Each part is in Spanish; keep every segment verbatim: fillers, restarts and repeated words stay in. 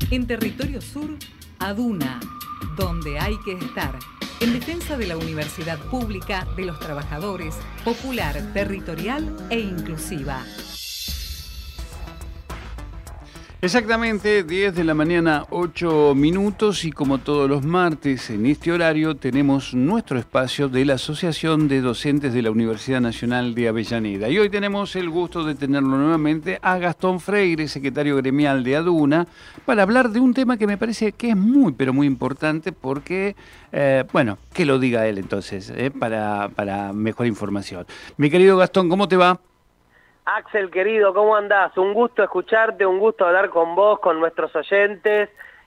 En Territorio Sur, ADUNA, donde hay que estar. En defensa de la universidad pública, de los trabajadores, popular, territorial e inclusiva. Exactamente, diez de la mañana, ocho minutos, y como todos los martes en este horario tenemos nuestro espacio de la Asociación de Docentes de la Universidad Nacional de Avellaneda. Y hoy tenemos el gusto de tenerlo nuevamente a Gastón Freire, secretario gremial de ADUNA, para hablar de un tema que me parece que es muy, pero muy importante porque, eh, bueno, que lo diga él entonces, eh, para, para mejor información. Mi querido Gastón, ¿cómo te va? Axel, querido, ¿cómo andás? Un gusto escucharte, un gusto hablar con vos, con nuestros oyentes.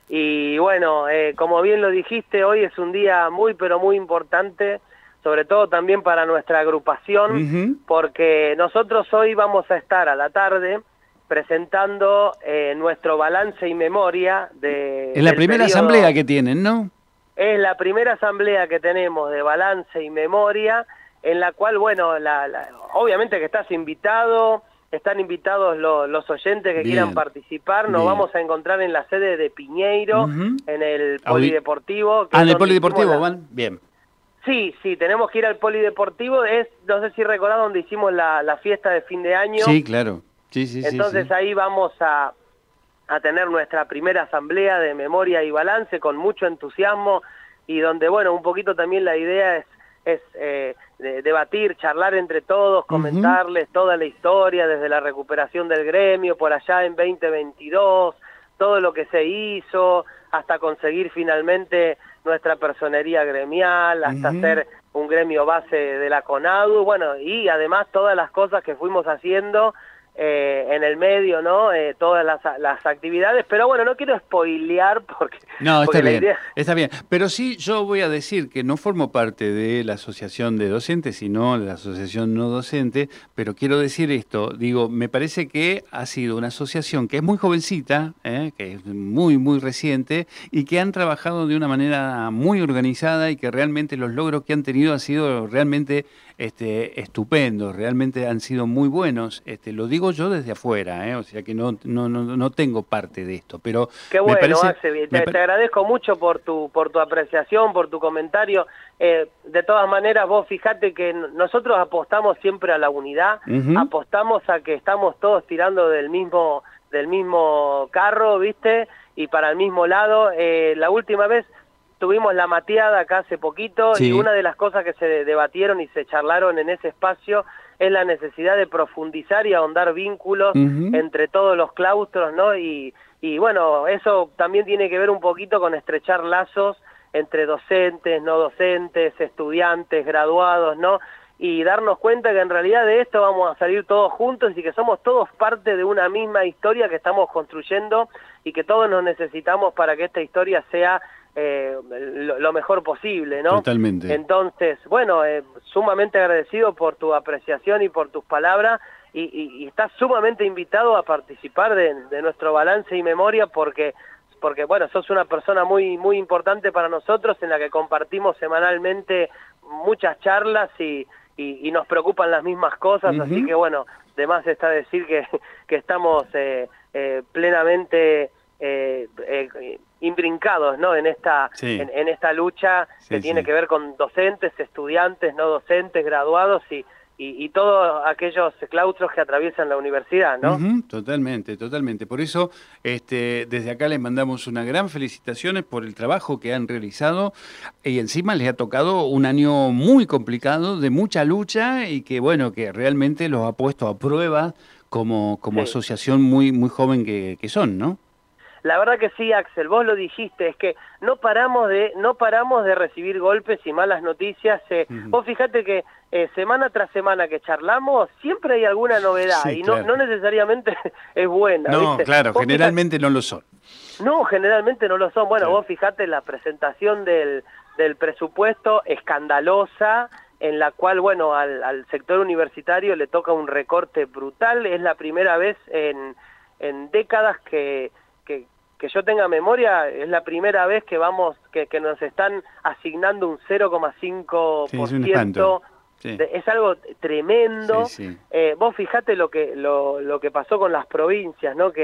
Y bueno, eh, como bien lo dijiste, hoy es un día muy, pero muy importante, sobre todo también para nuestra agrupación, uh-huh. porque nosotros hoy vamos a estar a la tarde presentando eh, nuestro balance y memoria de... Es la primera periodo, asamblea que tienen, ¿no? Es la primera asamblea que tenemos de balance y memoria, en la cual, bueno, la, la, obviamente que estás invitado, están invitados lo, los oyentes que Bien. quieran participar, nos Bien. vamos a encontrar en la sede de Piñeiro, uh-huh. en el Polideportivo. Ah, en el Polideportivo, la... ¿van? Bien. Sí, sí, tenemos que ir al Polideportivo, es, no sé si recordás donde hicimos la, la fiesta de fin de año. Sí, claro. Sí, sí, Entonces sí, sí. ahí vamos a, a tener nuestra primera asamblea de memoria y balance con mucho entusiasmo, y donde, bueno, un poquito también la idea es es eh, de debatir, charlar entre todos, comentarles uh-huh. toda la historia desde la recuperación del gremio por allá en veinte veintidós, todo lo que se hizo, hasta conseguir finalmente nuestra personería gremial, hasta uh-huh. hacer un gremio base de la CONADU, bueno, y además todas las cosas que fuimos haciendo Eh, en el medio, ¿no? Eh, todas las, las actividades, pero bueno, no quiero spoilear porque... No, está porque bien, la idea... está bien, pero sí yo voy a decir que no formo parte de la asociación de docentes, sino de la asociación no docente, pero quiero decir esto, digo, me parece que ha sido una asociación que es muy jovencita, ¿eh? que es muy, muy reciente, y que han trabajado de una manera muy organizada y que realmente los logros que han tenido han sido realmente este, estupendos, realmente han sido muy buenos, este, lo digo yo desde afuera, ¿eh? O sea que no, no, no, no tengo parte de esto, pero qué bueno, me parece, Axel, te, me te agradezco mucho por tu por tu apreciación, por tu comentario. Eh, de todas maneras, vos fijate que nosotros apostamos siempre a la unidad, uh-huh. apostamos a que estamos todos tirando del mismo del mismo carro, ¿viste? Y para el mismo lado. Eh, la última vez tuvimos la mateada acá hace poquito, sí. y una de las cosas que se debatieron y se charlaron en ese espacio es la necesidad de profundizar y ahondar vínculos uh-huh. entre todos los claustros, ¿no? Y, y bueno, eso también tiene que ver un poquito con estrechar lazos entre docentes, no docentes, estudiantes, graduados, ¿no? Y darnos cuenta que en realidad de esto vamos a salir todos juntos y que somos todos parte de una misma historia que estamos construyendo y que todos nos necesitamos para que esta historia sea Eh, lo, lo mejor posible, ¿no? Totalmente. Entonces, bueno, eh, sumamente agradecido por tu apreciación y por tus palabras, y, y, y estás sumamente invitado a participar de, de nuestro balance y memoria porque, porque, bueno, sos una persona muy, muy importante para nosotros, en la que compartimos semanalmente muchas charlas y, y, y nos preocupan las mismas cosas, uh-huh. así que, bueno, de más está decir que, que estamos eh, eh, plenamente eh, eh, imbrincados, ¿no? en esta sí. en, en esta lucha sí, que tiene sí. que ver con docentes, estudiantes, no docentes, graduados y, y, y todos aquellos claustros que atraviesan la universidad, ¿no? Uh-huh, totalmente, totalmente. Por eso, este, desde acá les mandamos unas gran felicitaciones por el trabajo que han realizado, y encima les ha tocado un año muy complicado, de mucha lucha, y que bueno, que realmente los ha puesto a prueba como, como sí. asociación muy, muy joven que, que son, ¿no? La verdad que sí, Axel, vos lo dijiste, es que no paramos de no paramos de recibir golpes y malas noticias. Eh, uh-huh. Vos fijate que eh, semana tras semana que charlamos, siempre hay alguna novedad, sí, y no, claro. no necesariamente es buena. No, ¿viste? claro, vos generalmente fijate, no lo son. No, generalmente no lo son. Bueno, claro. vos fijate la presentación del, del presupuesto escandalosa, en la cual, bueno, al, al sector universitario le toca un recorte brutal. Es la primera vez en, en décadas que... que que yo tenga memoria, es la primera vez que vamos que, que nos están asignando un cero coma cinco por ciento. Sí, es, sí. es algo tremendo. Sí, sí. Eh, vos fijate lo que lo, lo que pasó con las provincias, ¿no? Que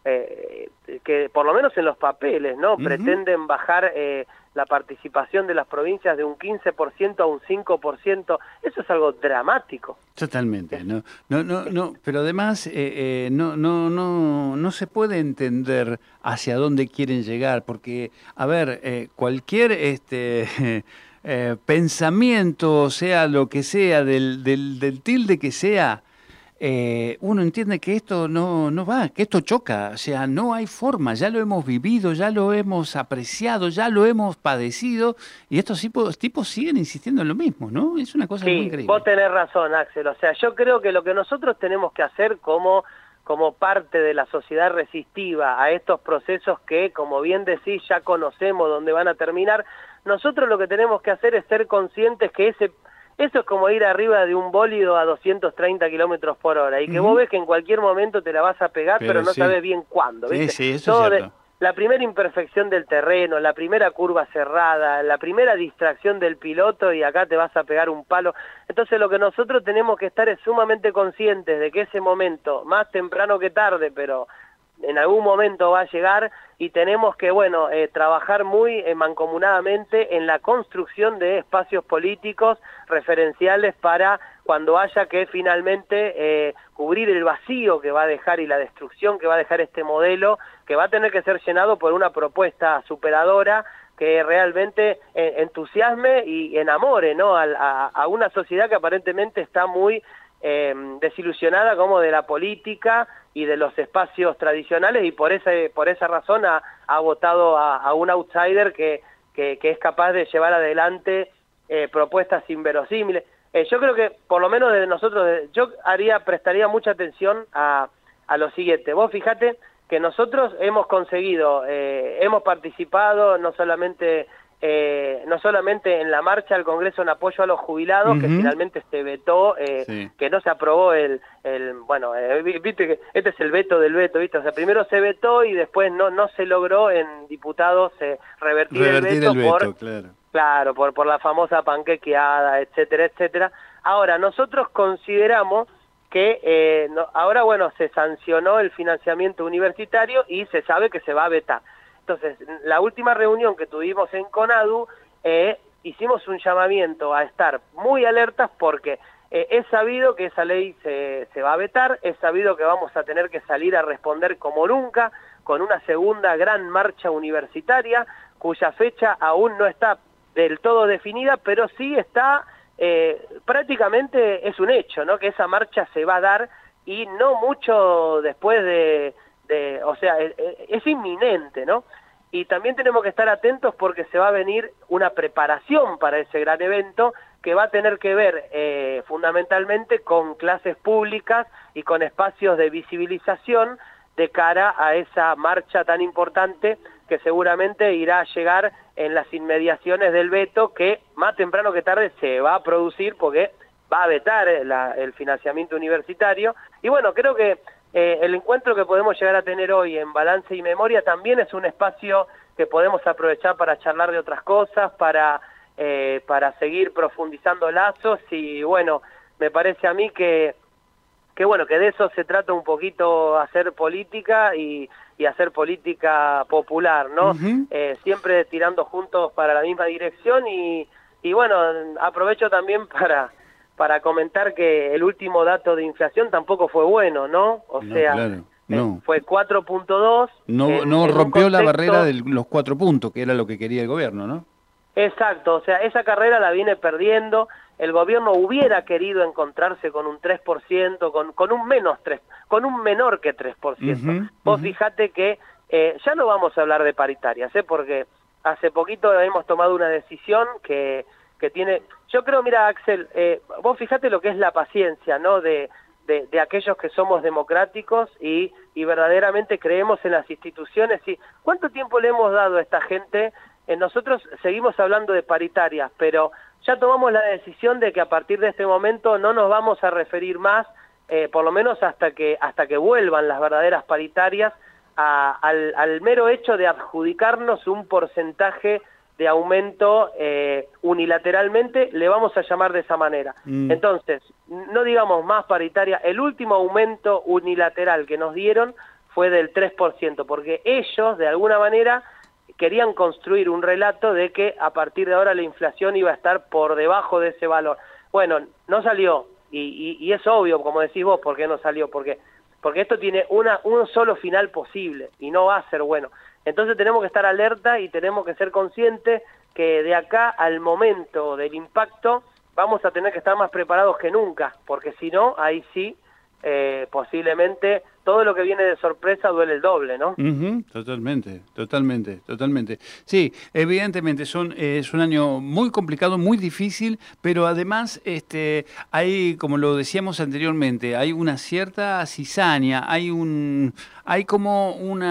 eh, que por lo menos en los papeles, ¿no? Uh-huh. Pretenden bajar eh, la participación de las provincias de un quince por ciento a un cinco por ciento. Eso es algo dramático. Totalmente, no, no, no, no, pero además eh, eh, no, no, no, no se puede entender hacia dónde quieren llegar, porque, a ver, eh, cualquier este eh, pensamiento, sea lo que sea, del, del, del tilde que sea, Eh, uno entiende que esto no, no va, que esto choca, o sea, no hay forma, ya lo hemos vivido, ya lo hemos apreciado, ya lo hemos padecido, y estos tipos, tipos siguen insistiendo en lo mismo, ¿no? Es una cosa sí, muy increíble. Vos tenés razón, Axel, o sea, yo creo que lo que nosotros tenemos que hacer como, como parte de la sociedad resistiva a estos procesos que, como bien decís, ya conocemos dónde van a terminar, nosotros lo que tenemos que hacer es ser conscientes que ese... Eso es como ir arriba de un bólido a doscientos treinta kilómetros por hora, y que uh-huh. vos ves que en cualquier momento te la vas a pegar, pero, pero no sí. sabes bien cuándo, ¿viste? Sí, sí, eso Todo es cierto. De, la primera imperfección del terreno, la primera curva cerrada, la primera distracción del piloto, y acá te vas a pegar un palo. Entonces lo que nosotros tenemos que estar es sumamente conscientes de que ese momento, más temprano que tarde, pero en algún momento va a llegar, y tenemos que, bueno, eh, trabajar muy eh, mancomunadamente en la construcción de espacios políticos referenciales para cuando haya que finalmente eh, cubrir el vacío que va a dejar y la destrucción que va a dejar este modelo, que va a tener que ser llenado por una propuesta superadora que realmente eh, entusiasme y enamore, ¿no? a, a, a una sociedad que aparentemente está muy eh, desilusionada como de la política y de los espacios tradicionales, y por ese por esa razón ha, ha votado a, a un outsider que, que, que es capaz de llevar adelante eh, propuestas inverosímiles. Eh, yo creo que, por lo menos de nosotros, yo haría prestaría mucha atención a, a lo siguiente. Vos fíjate que nosotros hemos conseguido, eh, hemos participado no solamente... Eh, no solamente en la marcha al Congreso en apoyo a los jubilados, uh-huh. que finalmente se vetó, eh, sí. que no se aprobó el, el bueno, eh, viste que este es el veto del veto, viste, o sea, primero se vetó y después no no se logró en diputados eh, revertir, revertir el veto, el veto por, claro, claro por, por la famosa panquequeada, etcétera, etcétera. Ahora, nosotros consideramos que eh, no, ahora, bueno, se sancionó el financiamiento universitario y se sabe que se va a vetar. Entonces, la última reunión que tuvimos en CONADU, eh, hicimos un llamamiento a estar muy alertas porque eh, es sabido que esa ley se, se va a vetar, es sabido que vamos a tener que salir a responder como nunca con una segunda gran marcha universitaria, cuya fecha aún no está del todo definida, pero sí está, eh, prácticamente es un hecho, ¿no? Que esa marcha se va a dar, y no mucho después de... De, o sea, es, es inminente, ¿no? Y también tenemos que estar atentos porque se va a venir una preparación para ese gran evento que va a tener que ver eh, fundamentalmente con clases públicas y con espacios de visibilización de cara a esa marcha tan importante que seguramente irá a llegar en las inmediaciones del veto, que más temprano que tarde se va a producir porque va a vetar la, el financiamiento universitario. Y bueno, creo que Eh, el encuentro que podemos llegar a tener hoy en Balance y Memoria también es un espacio que podemos aprovechar para charlar de otras cosas, para, eh, para seguir profundizando lazos, y bueno, me parece a mí que, que bueno, que de eso se trata un poquito, hacer política y, y hacer política popular, ¿no? Uh-huh. eh, siempre tirando juntos para la misma dirección, y, y bueno, aprovecho también para... para comentar que el último dato de inflación tampoco fue bueno, ¿no? O no, sea, claro, no. eh, fue cuatro punto dos. No, en, no en rompió contexto... la barrera de los cuatro puntos, que era lo que quería el gobierno, ¿no? Exacto, o sea, esa carrera la viene perdiendo. El gobierno hubiera querido encontrarse con un tres por ciento, con, con un menos tres, con un menor que tres por ciento. Uh-huh, Vos uh-huh. fijate que eh, ya no vamos a hablar de paritarias, ¿eh? Porque hace poquito hemos tomado una decisión que... que tiene, yo creo, mira, Axel, eh, vos fíjate lo que es la paciencia, ¿no? De, de, de aquellos que somos democráticos y, y verdaderamente creemos en las instituciones. Y ¿cuánto tiempo le hemos dado a esta gente? Eh, nosotros seguimos hablando de paritarias, pero ya tomamos la decisión de que a partir de este momento no nos vamos a referir más, eh, por lo menos hasta que, hasta que vuelvan las verdaderas paritarias, a, al, al mero hecho de adjudicarnos un porcentaje de aumento eh, unilateralmente, le vamos a llamar de esa manera. Mm. Entonces, no digamos más paritaria, el último aumento unilateral que nos dieron fue del tres por ciento, porque ellos, de alguna manera, querían construir un relato de que a partir de ahora la inflación iba a estar por debajo de ese valor. Bueno, no salió, y, y, y es obvio, como decís vos, ¿por qué no salió? Porque, porque esto tiene una, un solo final posible, y no va a ser bueno. Entonces tenemos que estar alerta y tenemos que ser conscientes que de acá al momento del impacto vamos a tener que estar más preparados que nunca, porque si no, ahí sí, eh, posiblemente todo lo que viene de sorpresa duele el doble, ¿no? Uh-huh, totalmente, totalmente, totalmente. Sí, evidentemente son, eh, es un año muy complicado, muy difícil, pero además este, hay, como lo decíamos anteriormente, hay una cierta cizaña, hay un, hay como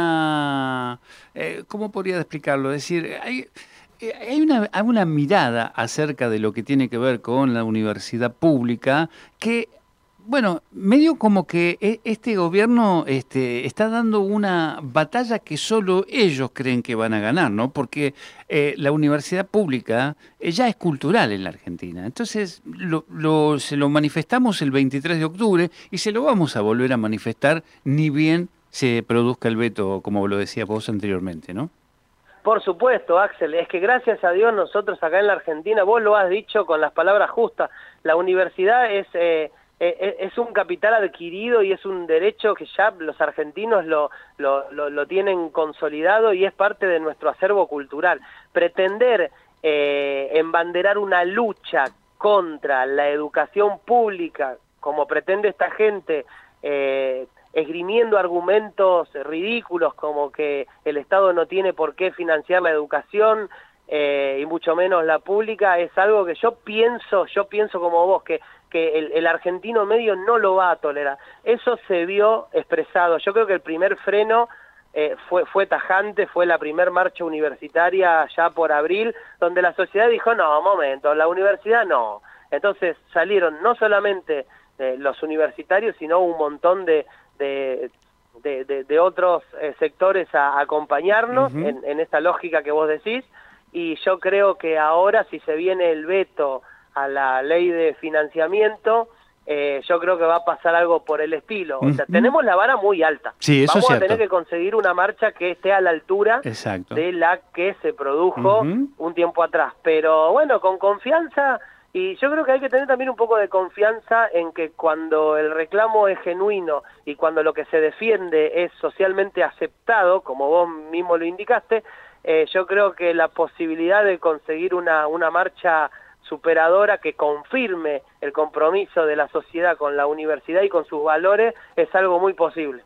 una, eh, ¿cómo podría explicarlo? Es decir, hay... Hay una, hay una mirada acerca de lo que tiene que ver con la universidad pública que, bueno, medio como que este gobierno este, está dando una batalla que solo ellos creen que van a ganar, ¿no? Porque eh, la universidad pública eh, ya es cultural en la Argentina. Entonces, lo, lo, se lo manifestamos el veintitrés de octubre y se lo vamos a volver a manifestar ni bien se produzca el veto, como lo decías vos anteriormente, ¿no? Por supuesto, Axel, es que gracias a Dios nosotros acá en la Argentina, vos lo has dicho con las palabras justas, la universidad es, eh, eh, es un capital adquirido y es un derecho que ya los argentinos lo, lo, lo, lo tienen consolidado y es parte de nuestro acervo cultural. Pretender eh, embanderar una lucha contra la educación pública, como pretende esta gente, eh, esgrimiendo argumentos ridículos como que el Estado no tiene por qué financiar la educación eh, y mucho menos la pública, es algo que yo pienso, yo pienso como vos, que, que el, el argentino medio no lo va a tolerar. Eso se vio expresado. Yo creo que el primer freno eh, fue, fue tajante, fue la primer marcha universitaria ya por abril, donde la sociedad dijo, no, momento, la universidad no. Entonces salieron no solamente eh, los universitarios, sino un montón de De, de, de, de otros eh, sectores a, a acompañarnos uh-huh. en, en esta lógica que vos decís, y yo creo que ahora si se viene el veto a la ley de financiamiento, eh, yo creo que va a pasar algo por el estilo. Uh-huh. O sea, tenemos la vara muy alta. Sí, eso Vamos es a cierto. tener que conseguir una marcha que esté a la altura Exacto. de la que se produjo uh-huh. un tiempo atrás. Pero bueno, con confianza. Y yo creo que hay que tener también un poco de confianza en que cuando el reclamo es genuino y cuando lo que se defiende es socialmente aceptado, como vos mismo lo indicaste, eh, yo creo que la posibilidad de conseguir una, una marcha superadora que confirme el compromiso de la sociedad con la universidad y con sus valores es algo muy posible.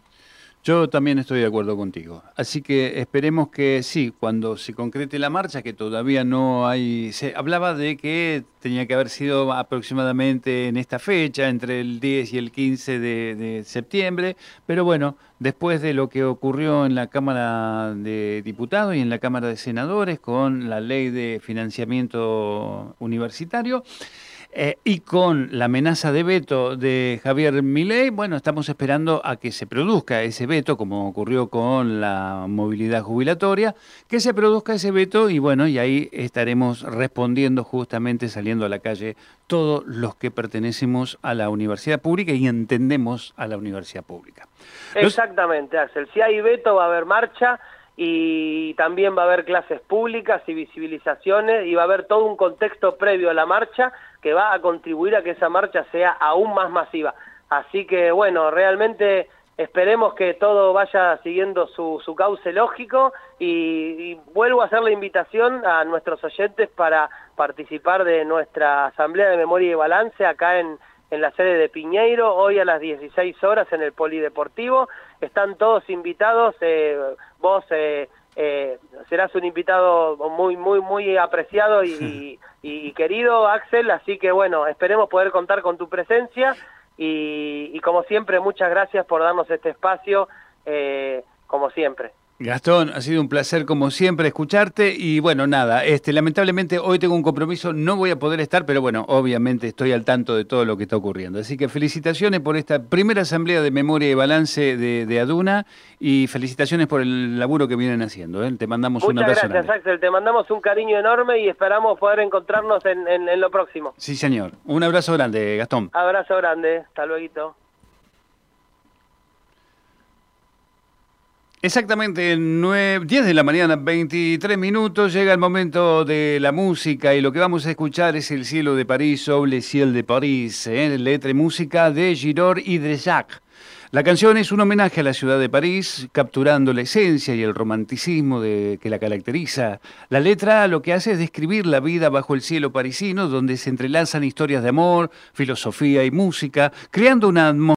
Yo también estoy de acuerdo contigo. Así que esperemos que sí, cuando se concrete la marcha, que todavía no hay... Se hablaba de que tenía que haber sido aproximadamente en esta fecha, entre el diez y el quince de, de septiembre, pero bueno, después de lo que ocurrió en la Cámara de Diputados y en la Cámara de Senadores con la ley de financiamiento universitario, Eh, y con la amenaza de veto de Javier Milei, bueno, estamos esperando a que se produzca ese veto, como ocurrió con la movilidad jubilatoria, que se produzca ese veto y bueno, y ahí estaremos respondiendo justamente, saliendo a la calle, todos los que pertenecemos a la universidad pública y entendemos a la universidad pública. Exactamente, Axel. Si hay veto va a haber marcha y también va a haber clases públicas y visibilizaciones y va a haber todo un contexto previo a la marcha que va a contribuir a que esa marcha sea aún más masiva. Así que, bueno, realmente esperemos que todo vaya siguiendo su, su cauce lógico y, y vuelvo a hacer la invitación a nuestros oyentes para participar de nuestra Asamblea de Memoria y Balance acá en, en la sede de Piñeiro, hoy a las dieciséis horas en el Polideportivo. Están todos invitados, eh, vos... Eh, Eh, serás un invitado muy muy muy apreciado y, y, y querido, Axel, así que bueno, esperemos poder contar con tu presencia y, y como siempre, muchas gracias por darnos este espacio, eh, como siempre. Gastón, ha sido un placer como siempre escucharte y bueno, nada, este lamentablemente hoy tengo un compromiso, no voy a poder estar, pero bueno, obviamente estoy al tanto de todo lo que está ocurriendo. Así que felicitaciones por esta primera asamblea de memoria y balance de, de Aduna y felicitaciones por el laburo que vienen haciendo, ¿eh? Te mandamos un abrazo grande. Muchas gracias, Axel, te mandamos un cariño enorme y esperamos poder encontrarnos en, en, en lo próximo. Sí, señor. Un abrazo grande, Gastón. Abrazo grande, hasta luego. Exactamente, nueve, diez de la mañana, veintitrés minutos, llega el momento de la música y lo que vamos a escuchar es El cielo de París, Sous le ciel de París, ¿eh? Letra y música de Girard y Drezac. La canción es un homenaje a la ciudad de París, capturando la esencia y el romanticismo de, que la caracteriza. La letra lo que hace es describir la vida bajo el cielo parisino, donde se entrelazan historias de amor, filosofía y música, creando una atmósfera